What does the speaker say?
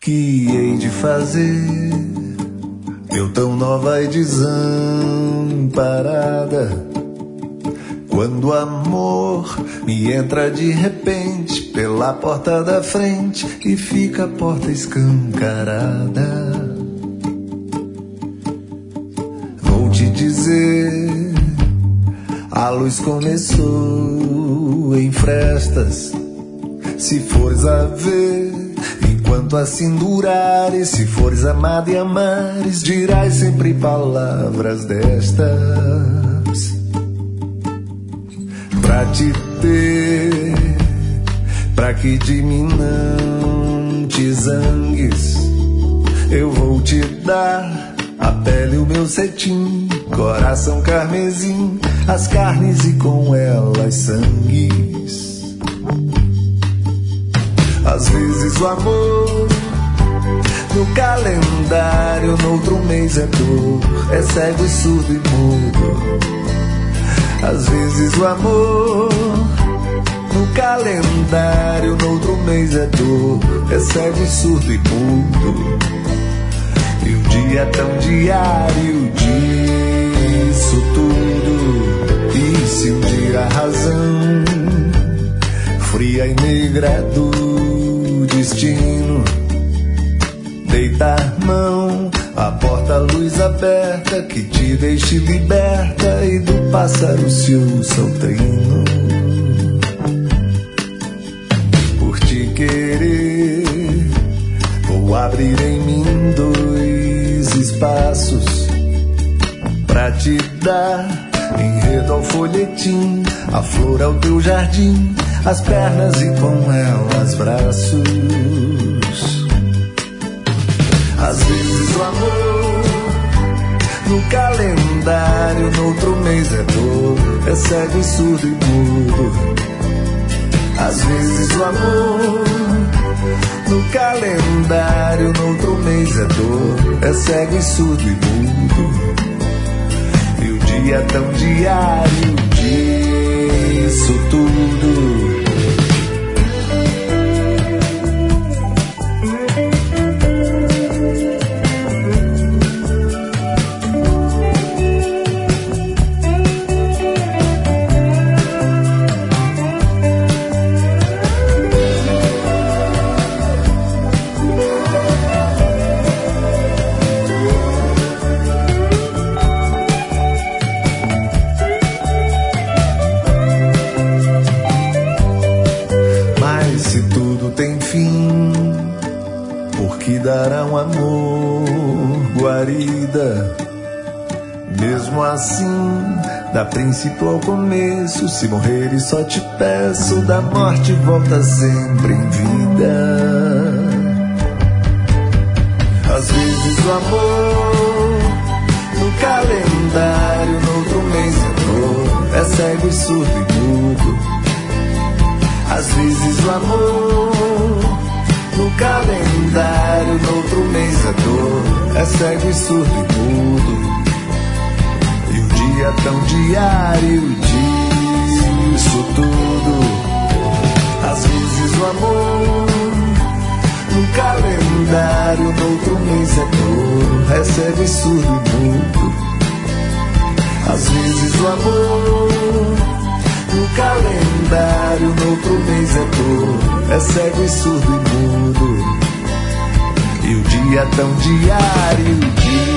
Que hei de fazer, eu tão nova e desamparada, quando o amor me entra de repente pela porta da frente e fica a porta escancarada. Vou te dizer, a luz começou em frestas, se fores a ver, enquanto assim durares, se fores amado e amares, dirás sempre palavras destas. Pra te ter, pra que de mim não te zangues, eu vou te dar a pele, o meu cetim, coração carmesim, as carnes e com elas sangues. Às vezes o amor no calendário, no outro mês é dor, é cego e surdo e mudo. Às vezes o amor no calendário, no outro mês é dor, é cego e surdo e mudo. E o dia é tão diário disso tudo. E se um dia a razão fria e negra do destino deitar mão à porta, a luz aberta que te deixe liberta e do pássaro se ouça o trino. Por te querer, vou abrir em mim 2 espaços pra te dar enredo ao folhetim, a flor ao teu jardim, as pernas e com elas braços. Às vezes o amor no calendário, no outro mês é dor, é cego e surdo e mudo. Às vezes o amor no calendário, no outro mês é dor, é cego e surdo e mudo. E o dia é tão diário disso tudo. Dará um amor guarida. Mesmo assim, dá princípio ao começo. Se morreres só te peço, da morte volta sempre em vida. Às vezes o amor no calendário, no outro mês é dor, é cego e surdo e mudo. Às vezes o amor no calendário, no outro mês é dor, é cego e surdo e mudo. E o dia é tão diário disso tudo. Às vezes o amor no calendário, no outro mês é dor, é cego e surdo e mudo. Às vezes o amor no calendário, no outro mês é dor, é cego e surdo e mudo. E o dia é tão diário.